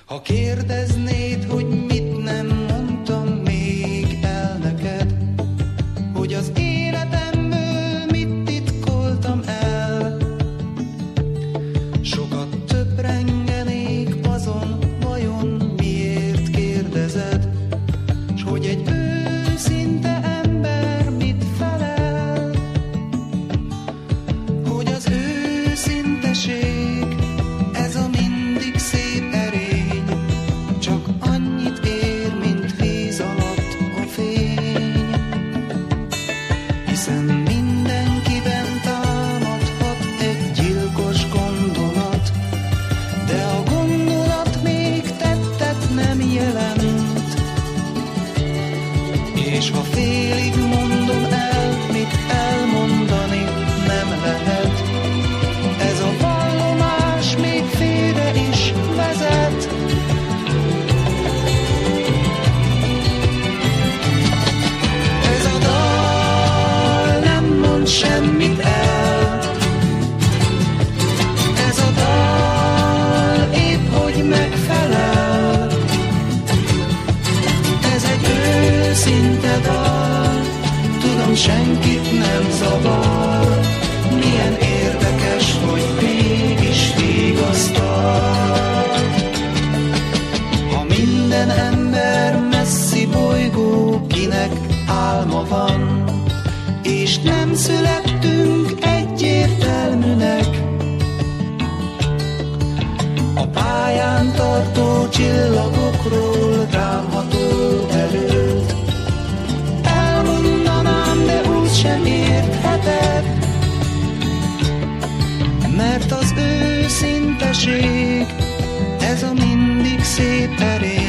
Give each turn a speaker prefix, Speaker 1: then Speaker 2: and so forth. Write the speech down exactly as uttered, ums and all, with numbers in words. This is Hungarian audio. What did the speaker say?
Speaker 1: Ha kérdeznéd, hogy mit nem mondtam még el neked, hogy az életemből mit titkoltam el, sokat töprengenék azon, vajon miért kérdezed, s hogy egy őszinte ember mit felel, hogy az őszinteség, ez a mindig szép erény, csak annyit ér, mint víz alatt a fény. Hiszen mindenkiben támadhat egy gyilkos gondolat, de a gondolat még tettet nem jelent. És ha félig mondom el, mit elmondani nem lehet, ez a vallomás még félre is vezet. Ez a dal nem mond semmit el, ez a dal épp hogy megfelel, ez egy őszinte dal, tudom senkit nem zavar, milyen érdekes, hogy mégis vigasztal. Ha minden ember messzi bolygó, kinek álma van, és nem születtünk egyértelműnek, a pályán tartó csillagokról rám ható erőt elmondanám, de úgy sem értheted, mert az őszinteség, ez a mindig szép erény.